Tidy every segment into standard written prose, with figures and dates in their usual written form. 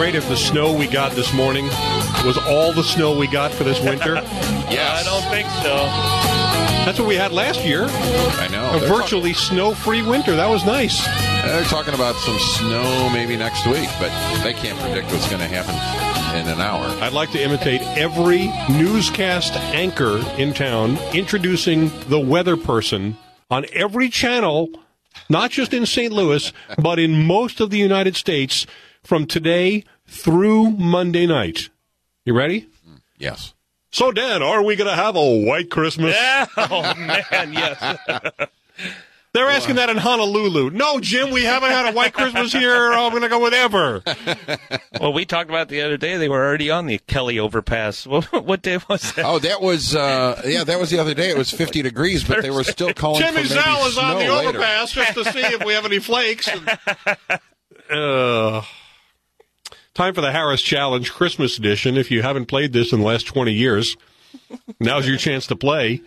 great if the snow we got this morning was all the snow we got for this winter? Yes. I don't think so. That's what we had last year. I know. A virtually snow-free winter. That was nice. They're talking about some snow maybe next week, but they can't predict what's going to happen in an hour. I'd like to imitate every newscast anchor in town introducing the weather person on every channel, not just in St. Louis, but in most of the United States from today through Monday night. You ready? Yes. So, Dan, are we going to have a white Christmas? Yeah. Oh, man, yes. They're asking that in Honolulu. No, Jim, we haven't had a white Christmas here. I'm going to go with ever. Well, we talked about the other day. They were already on the Kelly overpass. What day was that? Oh, that was that was the other day. It was 50 degrees, but they were still calling Jimmy for maybe Zell is snow on the later. overpass just to see if we have any flakes. Time for the Harris Challenge Christmas edition. If you haven't played this in the last 20 years, now's your chance to play.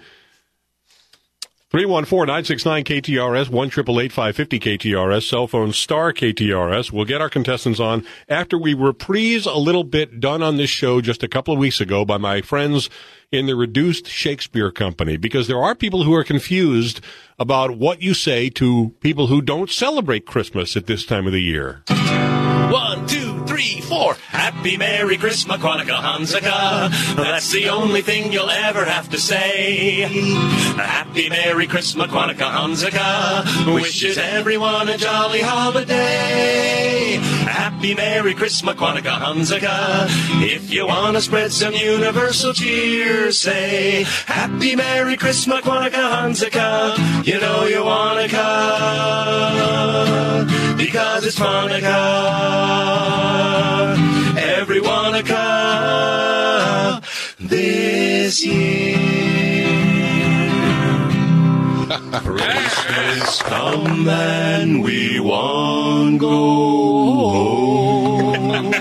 314-969-KTRS, 1-888-550-KTRS, cell phone star KTRS. We'll get our contestants on after we reprise a little bit done on this show just a couple of weeks ago by my friends in the Reduced Shakespeare Company, because there are people who are confused about what you say to people who don't celebrate Christmas at this time of the year. 1, 2, 3, 4. Happy Merry Christmas, Quantica Hanukkah. That's the only thing you'll ever have to say. Happy Merry Christmas, Quantica Hanukkah. Wishes everyone a jolly holiday. Happy Merry Christmas, Quantica Hanukkah. If you want to spread some universal cheer, say Happy Merry Christmas, Quantica Hanukkah. You know you want to come because it's Hanukkah. Everyone a come this year. Christmas come and we won't go home.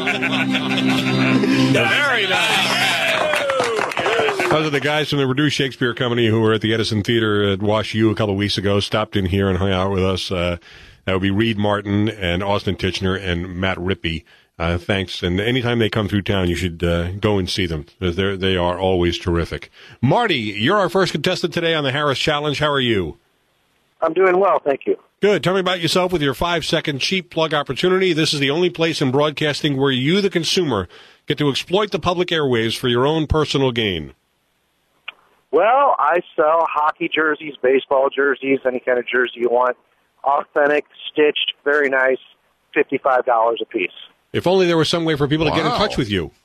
Very nice. Those are the guys from the Reduced Shakespeare Company who were at the Edison Theater at Wash U a couple of weeks ago, stopped in here and hung out with us. That would be Reed Martin and Austin Tichenor and Matt Rippey. Thanks. And anytime they come through town, you should go and see them. They are always terrific. Marty, you're our first contestant today on the Harris Challenge. How are you? I'm doing well, thank you. Good. Tell me about yourself with your 5-second cheap plug opportunity. This is the only place in broadcasting where you, the consumer, get to exploit the public airwaves for your own personal gain. Well, I sell hockey jerseys, baseball jerseys, any kind of jersey you want. Authentic, stitched, very nice, $55 a piece. If only there was some way for people to get in touch with you.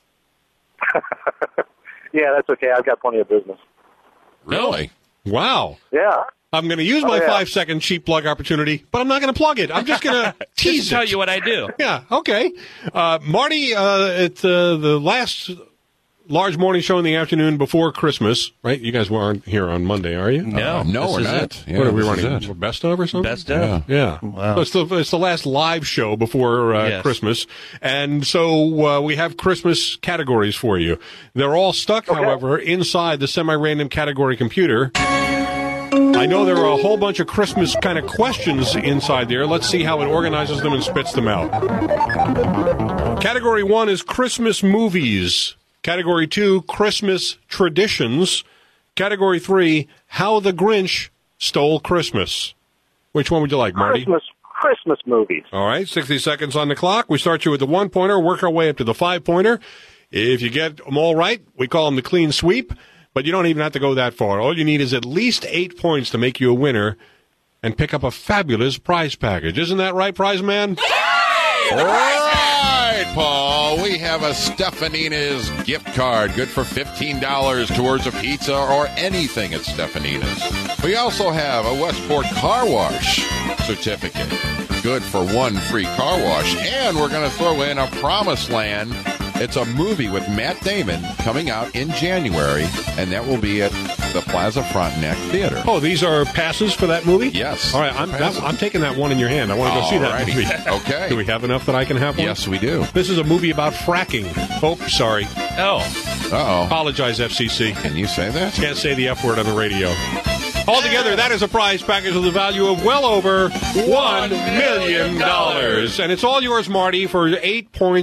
Yeah, that's okay. I've got plenty of business. Really? Wow. Yeah. I'm going to use my 5-second cheap plug opportunity, but I'm not going to plug it. I'm just going to tease just tell you what I do. Yeah, okay. Marty, it's the last large morning show in the afternoon before Christmas, right? You guys weren't here on Monday, are you? No, we're not. Yeah, what are we running? Best of or something? Best of? Yeah. Wow. So it's the last live show before Christmas. And so we have Christmas categories for you. They're all stuck, however, inside the semi-random category computer. I know there are a whole bunch of Christmas kind of questions inside there. Let's see how it organizes them and spits them out. Category 1 is Christmas movies. Category 2, Christmas traditions. Category 3, How the Grinch Stole Christmas. Which one would you like, Marty? Christmas movies. All right, 60 seconds on the clock. We start you with the 1-pointer, work our way up to the 5-pointer. If you get them all right, we call them the clean sweep, but you don't even have to go that far. All you need is at least 8 points to make you a winner and pick up a fabulous prize package. Isn't that right, prize man? All right, Paul. We have a Stefanina's gift card, good for $15 towards a pizza or anything at Stefanina's. We also have a Westport Car Wash certificate, good for 1 free car wash. And we're going to throw in a Promised Land. It's a movie with Matt Damon coming out in January, and that will be at the Plaza Frontenac Theater. Oh, these are passes for that movie? Yes. All right, I'm taking that one in your hand. I want to go see that movie. Okay. Do we have enough that I can have one? Yes, we do. This is a movie about fracking. Oh, sorry. Oh. Uh-oh. Apologize, FCC. Can you say that? Can't say the F word on the radio. Altogether, that is a prize package with a value of well over $1 million. And it's all yours, Marty, for 8 points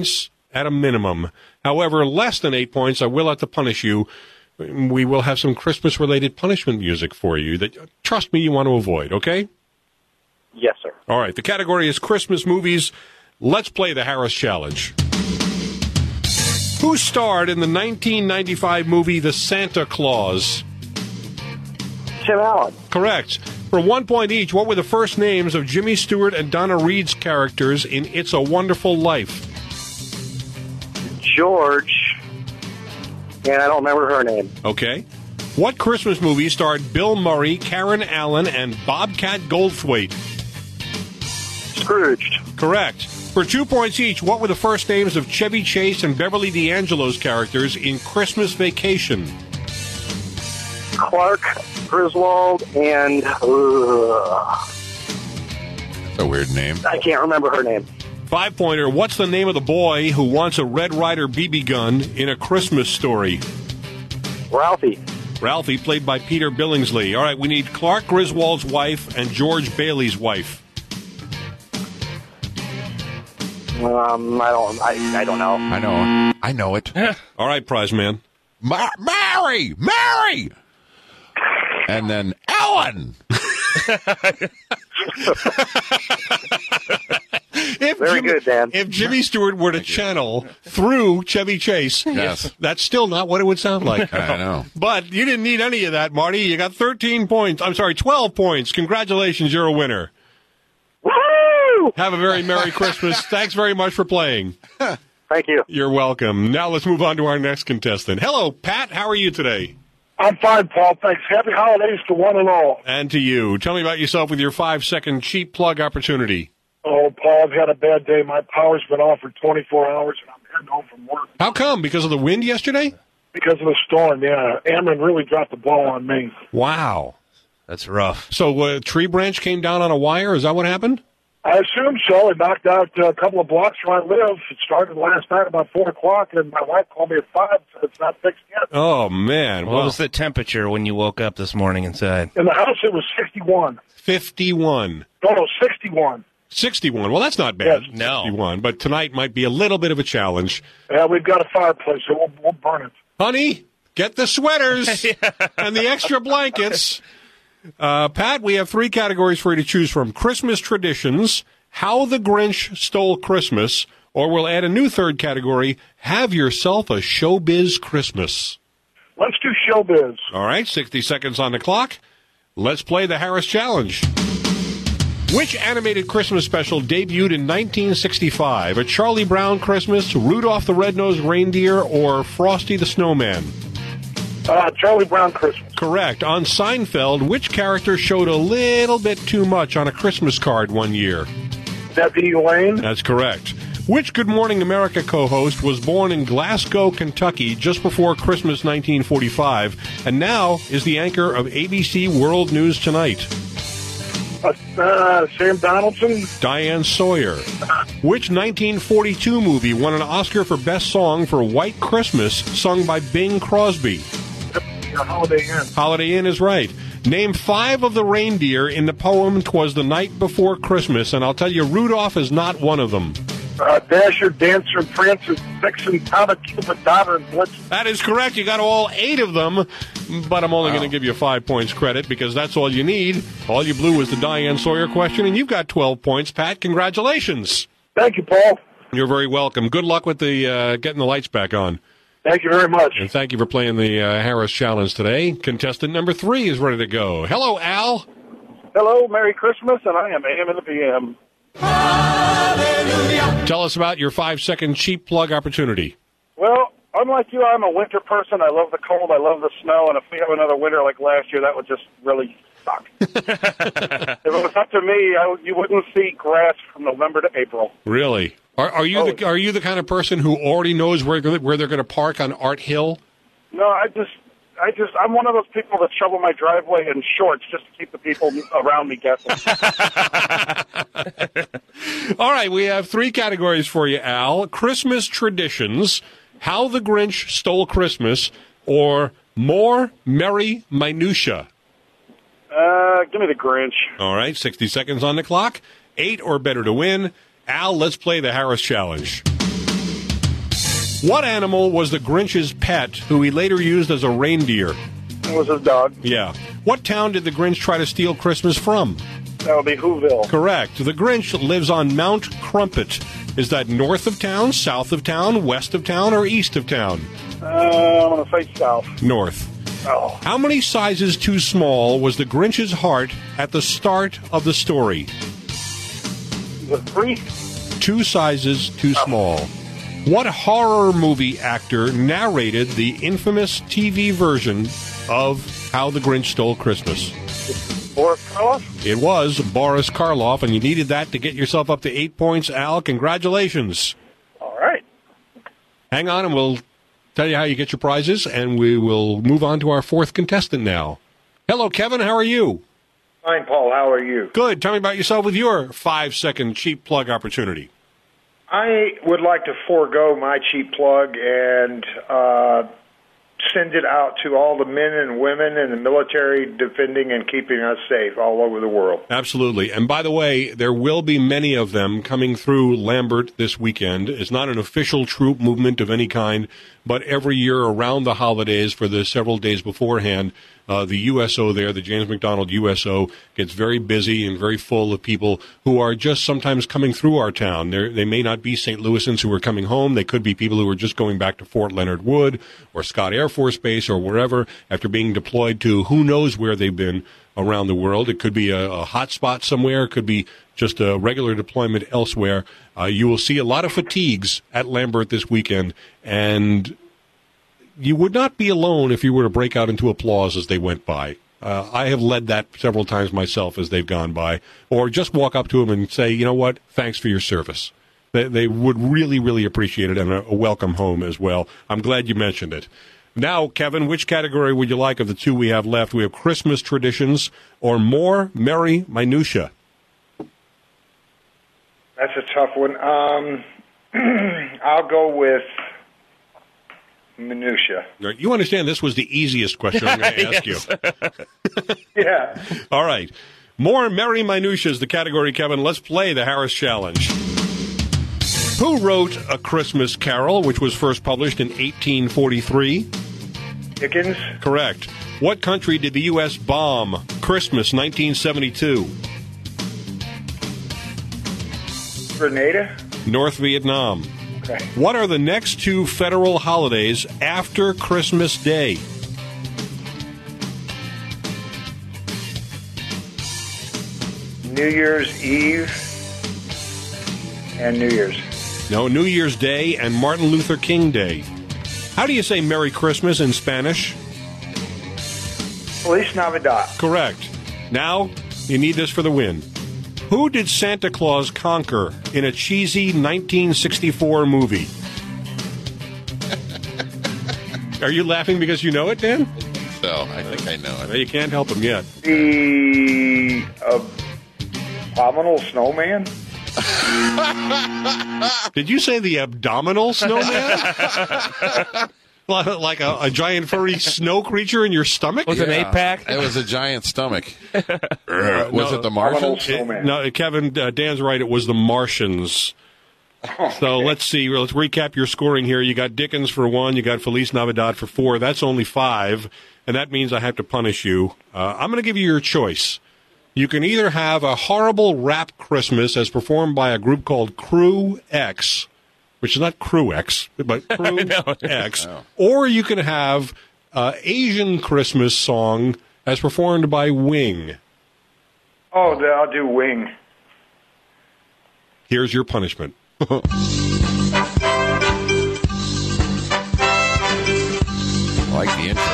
at a minimum. However, less than 8 points, I will have to punish you. We will have some Christmas-related punishment music for you that, trust me, you want to avoid, okay? Yes, sir. All right, the category is Christmas movies. Let's play the Harris Challenge. Who starred in the 1995 movie The Santa Claus? Tim Allen. Correct. For 1 point each, what were the first names of Jimmy Stewart and Donna Reed's characters in It's a Wonderful Life? George. And I don't remember her name. Okay. What Christmas movie starred Bill Murray, Karen Allen, and Bobcat Goldthwait? Scrooged. Correct. For 2 points each, what were the first names of Chevy Chase and Beverly D'Angelo's characters in Christmas Vacation? Clark, Griswold, and... That's a weird name. I can't remember her name. 5-pointer, what's the name of the boy who wants a Red Ryder BB gun in A Christmas Story? Ralphie. Ralphie, played by Peter Billingsley. All right, we need Clark Griswold's wife and George Bailey's wife. I don't know. I know it. All right, prize man. Mary! And then Ellen! Very good, Dan. If Jimmy Stewart were to channel through Chevy Chase, Yes. that's still not what it would sound like. I know. But you didn't need any of that, Marty. You got 12 points. Congratulations, you're a winner. Woo! Have a very Merry Christmas. Thanks very much for playing. Thank you. You're welcome. Now let's move on to our next contestant. Hello, Pat. How are you today? I'm fine, Paul. Thanks. Happy holidays to one and all. And to you. Tell me about yourself with your 5-second cheap plug opportunity. Oh, Paul, I've had a bad day. My power's been off for 24 hours, and I'm heading home from work. How come? Because of the wind yesterday? Because of the storm, yeah. Ameren really dropped the ball on me. Wow. That's rough. So a tree branch came down on a wire? Is that what happened? I assume so. It knocked out a couple of blocks where I live. It started last night about 4 o'clock, and my wife called me at 5, so it's not fixed yet. Oh, man. What was the temperature when you woke up this morning inside? In the house, it was 61. 51. No, 61. 61. Well, that's not bad. Yes. No. 61. But tonight might be a little bit of a challenge. Yeah, we've got a fireplace, so we'll burn it. Honey, get the sweaters and the extra blankets. Pat, we have 3 categories for you to choose from. Christmas traditions, How the Grinch Stole Christmas, or we'll add a new 3rd category, Have Yourself a Showbiz Christmas. Let's do showbiz. All right, 60 seconds on the clock. Let's play the Harris Challenge. Which animated Christmas special debuted in 1965? A Charlie Brown Christmas, Rudolph the Red-Nosed Reindeer, or Frosty the Snowman? Charlie Brown Christmas. Correct. On Seinfeld, which character showed a little bit too much on a Christmas card one year? Deputy Lane. That's correct. Which Good Morning America co-host was born in Glasgow, Kentucky, just before Christmas 1945, and now is the anchor of ABC World News Tonight? Sam Donaldson. Diane Sawyer. Which 1942 movie won an Oscar for Best Song for White Christmas, sung by Bing Crosby? Holiday Inn. Holiday Inn is right. Name 5 of the reindeer in the poem "'Twas the Night Before Christmas," and I'll tell you, Rudolph is not one of them. Dasher, Dancer, Prancer, Vixen, Comet, Cupid, Donner, and Blitzen. That is correct. You got all 8 of them, but I'm only going to give you 5 points credit because that's all you need. All you blew was the Diane Sawyer question, and you've got 12 points, Pat. Congratulations. Thank you, Paul. You're very welcome. Good luck with the getting the lights back on. Thank you very much. And thank you for playing the Harris Challenge today. Contestant number 3 is ready to go. Hello, Al. Hello, Merry Christmas, and I am AM and the PM. Hallelujah. Tell us about your 5-second cheap plug opportunity. Well, unlike you, I'm a winter person. I love the cold. I love the snow. And if we have another winter like last year, that would just really suck. If it was up to me, you wouldn't see grass from November to April. Really? Are you the kind of person who already knows where they're going to park on Art Hill? No, I'm one of those people that shovel my driveway in shorts just to keep the people around me guessing. All right, we have 3 categories for you, Al. Christmas traditions, How the Grinch Stole Christmas, or More Merry Minutia. Give me the Grinch. All right, 60 seconds on the clock. 8 or better to win. Al, let's play the Harris Challenge. What animal was the Grinch's pet, who he later used as a reindeer? It was his dog. Yeah. What town did the Grinch try to steal Christmas from? That would be Whoville. Correct. The Grinch lives on Mount Crumpet. Is that north of town, south of town, west of town, or east of town? I'm going to say south. North. Oh. How many sizes too small was the Grinch's heart at the start of the story? The 3? 2 sizes too small. What horror movie actor narrated the infamous TV version of How the Grinch Stole Christmas? Boris Karloff? It was Boris Karloff, and you needed that to get yourself up to 8 points. Al, congratulations. All right. Hang on, and we'll tell you how you get your prizes, and we will move on to our fourth contestant now. Hello, Kevin. How are you? Fine, Paul. How are you? Good. Tell me about yourself with your 5-second cheap plug opportunity. I would like to forego my cheap plug and send it out to all the men and women in the military defending and keeping us safe all over the world. Absolutely. And by the way, there will be many of them coming through Lambert this weekend. It's not an official troop movement of any kind, but every year around the holidays for the several days beforehand, the USO there, the James McDonald USO, gets very busy and very full of people who are just sometimes coming through our town. They may not be St. Louisans who are coming home. They could be people who are just going back to Fort Leonard Wood or Scott Air Force Base or wherever after being deployed to who knows where they've been around the world. It could be a hot spot somewhere. It could be just a regular deployment elsewhere. You will see a lot of fatigues at Lambert this weekend, and you would not be alone if you were to break out into applause as they went by. I have led that several times myself as they've gone by, or just walk up to them and say, you know what, thanks for your service. They would really, really appreciate it, and a welcome home as well. I'm glad you mentioned it. Now, Kevin, which category would you like of the two we have left? We have Christmas traditions or more merry minutia. That's a tough one. I'll go with minutia. You understand this was the easiest question I'm going to ask you. Yeah. All right. More merry minutia is the category, Kevin. Let's play the Harris Challenge. Who wrote A Christmas Carol, which was first published in 1843? Dickens. Correct. What country did the U.S. bomb Christmas 1972? Grenada. North Vietnam. Okay. What are the next two federal holidays after Christmas Day? New Year's Eve and New Year's. No, New Year's Day and Martin Luther King Day. How do you say Merry Christmas in Spanish? Feliz Navidad. Correct. Now, you need this for the win. Who did Santa Claus conquer in a cheesy 1964 movie? Are you laughing because you know it, Dan? So, I think I know Well, it. you can't help him yet. The Abominable Snowman. Did you say the abdominal snowman? Like a giant furry snow creature in your stomach? With an 8-pack? It was a giant stomach. Was no, it the Martians? Snowman. No, Kevin, Dan's right. It was the Martians. So let's see. Let's recap your scoring here. You got Dickens for 1. You got Feliz Navidad for 4. That's only 5, and that means I have to punish you. I'm going to give you your choice. You can either have a horrible rap Christmas as performed by a group called Crew X, which is not Crew X, but Crew X, or you can have Asian Christmas song as performed by Wing. Oh, I'll do Wing. Here's your punishment. I like the intro.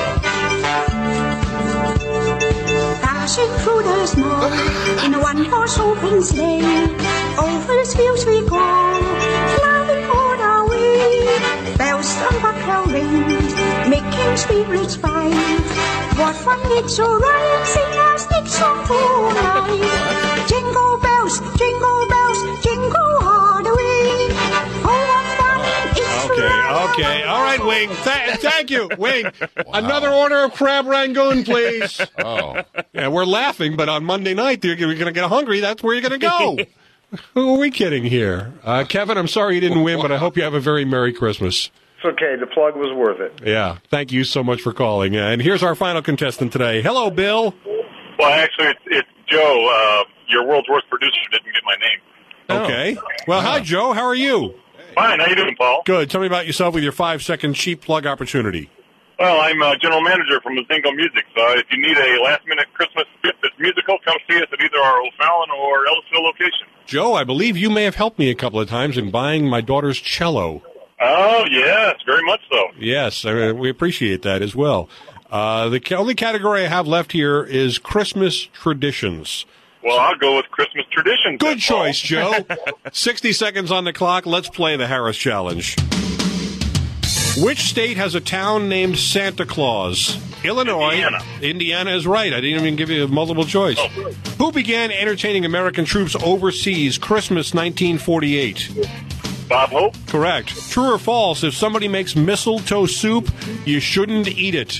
Dashing through the snow in a one-horse open sleigh, over the fields we go, flying on our way. Bells and buckle rings, making spirits bright. What fun it's to ride, sing our stick song all night. Jingle bells, jingle all the way. Oh, what fun it's to ride. Okay. All right, Wing. Thank you, Wing. Wow. Another order of crab rangoon, please. Oh. Yeah, we're laughing, but on Monday night, you're going to get hungry. That's where you're going to go. Who are we kidding here? Kevin, I'm sorry you didn't win, but I hope you have a very Merry Christmas. It's okay. The plug was worth it. Yeah. Thank you so much for calling. And here's our final contestant today. Hello, Bill. Well, actually, it's Joe. Your world's worst producer didn't get my name. Okay. Well, hi, Joe. How are you? Fine. How you doing, Paul? Good. Tell me about yourself with your 5-second cheap plug opportunity. Well, I'm general manager for Mazingo Music, so if you need a last-minute Christmas gift that's musical, come see us at either our O'Fallon or Ellisville location. Joe, I believe you may have helped me a couple of times in buying my daughter's cello. Oh, yes, very much so. Yes, we appreciate that as well. The only category I have left here is Christmas traditions. Well, I'll go with Christmas traditions. Good choice, Joe. 60 seconds on the clock. Let's play the Harris Challenge. Which state has a town named Santa Claus? Illinois. Indiana is right. I didn't even give you a multiple choice. Oh. Who began entertaining American troops overseas Christmas 1948? Bob Hope? Correct. True or false, if somebody makes mistletoe soup, you shouldn't eat it?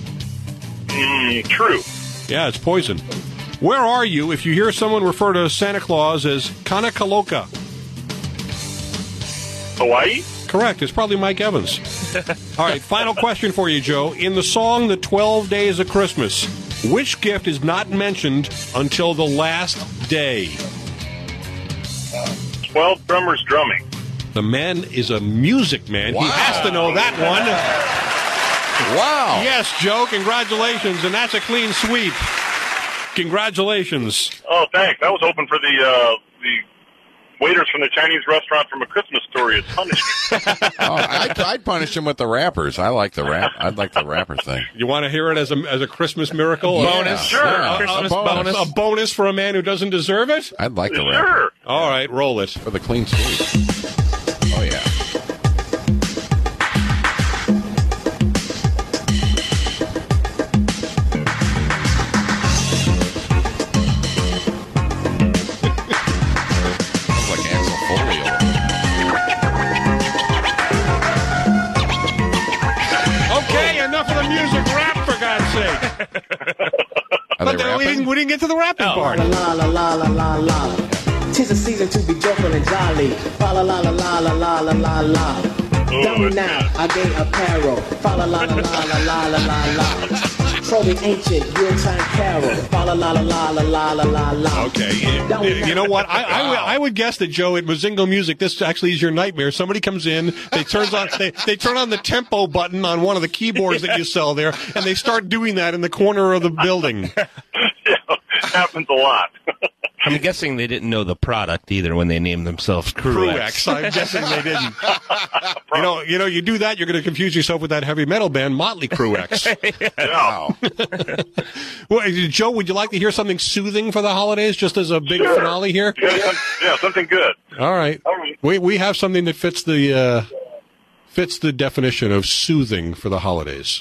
True. Yeah, it's poison. Where are you if you hear someone refer to Santa Claus as Kanakaloka? Hawaii? Correct. It's probably Mike Evans. All right, final question for you, Joe. In the song The 12 Days of Christmas, which gift is not mentioned until the last day? 12 drummers drumming. The man is a music man. Wow. He has to know that one. Wow. Yes, Joe, congratulations, and that's a clean sweep. Congratulations. Oh, thanks. I was hoping for the waiters from the Chinese restaurant from A Christmas Story as punishment. I'd punish him with the rappers. I like the rap. I'd like the rapper thing. You want to hear it as a Christmas miracle? Bonus. Sure. Yeah, Christmas a bonus. bonus. A bonus for a man who doesn't deserve it? I'd like the rap Sure. All right, roll it. for the clean sweep. Oh, yeah. Sounds like Axel Foley. Okay, enough of the music. Rap, for God's sake. Are But they then we rapping? didn't get to the rapping part. La la la la la la. 'Tis a season to be joyful and jolly. Fa la la la la la la la la la. Tell me now, I gain apparel. Fa la la la la la la la la. Trolling ancient Yuletide carol. Fa la la la la la la la la. Okay, you know what? I would guess that, Joe, at Mazingo Music, this actually is your nightmare. Somebody comes in, they turn on the tempo button on one of the keyboards that you sell there, and they start doing that in the corner of the building. Yeah, happens a lot. I'm guessing they didn't know the product either when they named themselves Cruex. I'm guessing they didn't. You do that, you're going to confuse yourself with that heavy metal band, Motley Cruex. Wow. Well, Joe, would you like to hear something soothing for the holidays, just as a big finale here? Yeah, something good. All right. We have something that fits the definition of soothing for the holidays.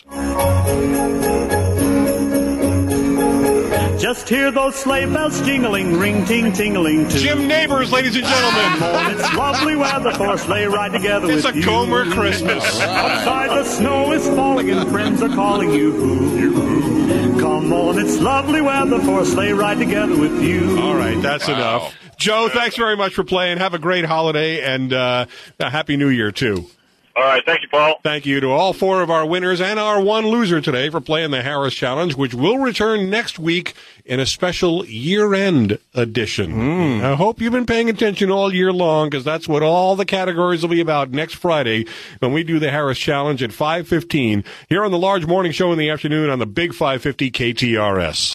Just hear those sleigh bells jingling, ring, ting, tingling too. Jim Neighbors, ladies and gentlemen. It's lovely weather for a sleigh ride together It's with a you. Comer Christmas. Outside the snow is falling and friends are calling you. Come on, it's lovely weather for a sleigh ride together with you. All right, that's enough. Joe, thanks very much for playing. Have a great holiday and a Happy New Year, too. All right, thank you, Paul. Thank you to all 4 of our winners and our 1 loser today for playing the Harris Challenge, which will return next week in a special year-end edition. I hope you've been paying attention all year long, because that's what all the categories will be about next Friday when we do the Harris Challenge at 5:15 here on the Large Morning Show in the afternoon on the Big 550 KTRS.